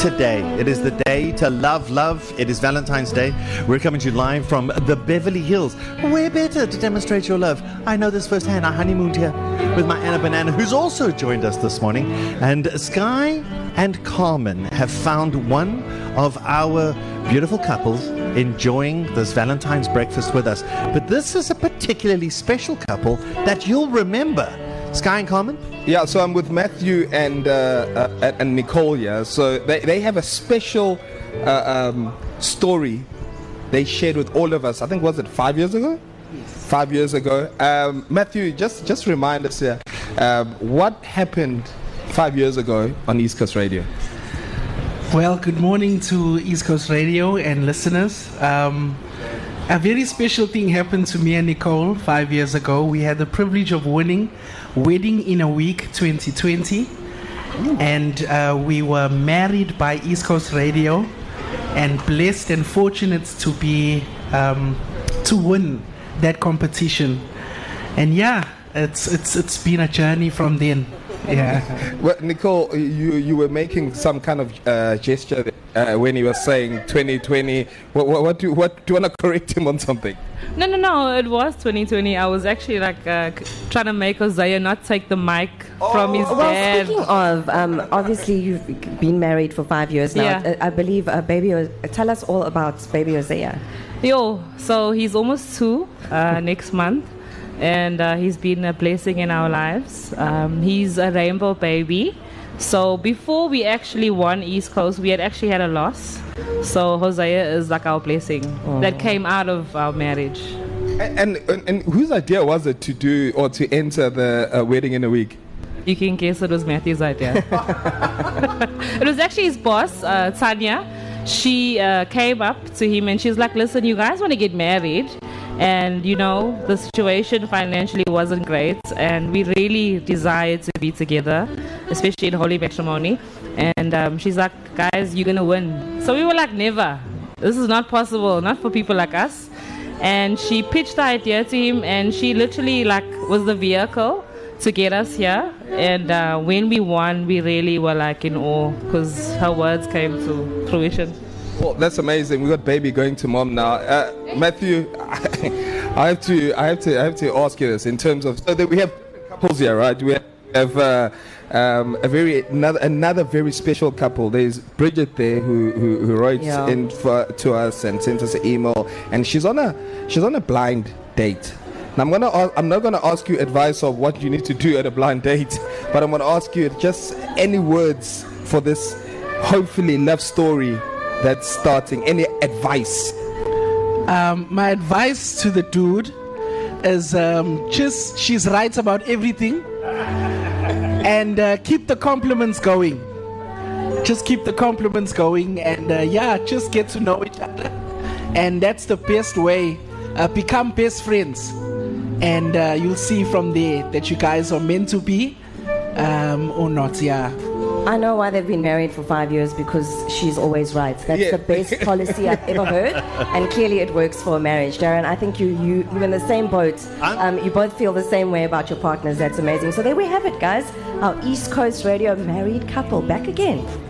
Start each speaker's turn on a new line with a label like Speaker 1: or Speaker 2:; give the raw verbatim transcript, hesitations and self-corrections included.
Speaker 1: today. It is the day to love love. It is Valentine's Day. We're coming to you live from the Beverly Hills. Where better to demonstrate your love? I know this firsthand. I honeymooned here with my Anna Banana, who's also joined us this morning. And Sky and Carmen have found one of our beautiful couples enjoying this Valentine's breakfast with us. But this is a particularly special couple that you'll remember. Sky and Carmen?
Speaker 2: Yeah, so I'm with Matthew and uh, uh, and Nicole here. So they, they have a special uh, um, story they shared with all of us. I think, was it five years ago? Yes. Five years ago. Um, Matthew, just, just remind us here, um, what happened five years ago on East Coast Radio?
Speaker 3: Well, good morning to East Coast Radio and listeners. Um, a very special thing happened to me and Nicole five years ago. We had the privilege of winning Wedding in a Week twenty twenty. Ooh. And uh, we were married by East Coast Radio and blessed and fortunate to be um, to win that competition. And yeah, it's it's it's been a journey from then. Yeah.
Speaker 2: Well, Nicole, you you were making some kind of uh, gesture uh, when he was saying twenty twenty. What, what, what do what do you want to correct him on something?
Speaker 4: No, no, no. It was twenty twenty. I was actually like uh, trying to make Hosea not take the mic oh. from his
Speaker 5: well,
Speaker 4: dad.
Speaker 5: Speaking of, um, obviously you've been married for five years now.
Speaker 4: Yeah.
Speaker 5: I, I believe uh, baby. Uh, tell us all about baby Hosea.
Speaker 4: Yo, so he's almost two uh, next month. And uh, he's been a blessing in our lives. Um, he's a rainbow baby. So before we actually won East Coast, we had actually had a loss. So Hosea is like our blessing oh. that came out of our marriage.
Speaker 2: And, and and whose idea was it to do or to enter the uh, Wedding in a Week?
Speaker 4: You can guess it was Matthew's idea. It was actually his boss, uh, Tanya. She uh, came up to him and she's like, listen, you guys want to get married? And, you know, the situation financially wasn't great. And we really desired to be together, especially in holy matrimony. And um, she's like, guys, you're going to win. So we were like, never. This is not possible, not for people like us. And she pitched the idea to him. And she literally, like, was the vehicle to get us here. And uh, when we won, we really were, like, in awe. Because her words came to fruition.
Speaker 2: Well, that's amazing. We got baby going to mom now. Uh, Matthew, I have to, I have to, I have to ask you this in terms of. So that we have couples here, right? We have uh, um, a very another another very special couple. There's Bridget there who who, who wrote
Speaker 5: yeah.
Speaker 2: in for, to us and sent us an email, and she's on a she's on a blind date. Now I'm gonna ask, I'm not gonna ask you advice of what you need to do at a blind date, but I'm gonna ask you just any words for this hopefully love story that's starting. Any advice?
Speaker 3: Um, my advice to the dude is um, just she's right about everything, and uh, keep the compliments going. Just keep the compliments going, and uh, yeah, just get to know each other, and that's the best way. Uh, become best friends, and uh, you'll see from there that you guys are meant to be um, or not. Yeah.
Speaker 5: I know why they've been married for five years, because she's always right. That's yeah. the best policy I've ever heard, and clearly it works for a marriage. Darren, I think you, you, you're in the same boat. Um, you both feel the same way about your partners. That's amazing. So there we have it, guys. Our East Coast Radio married couple back again.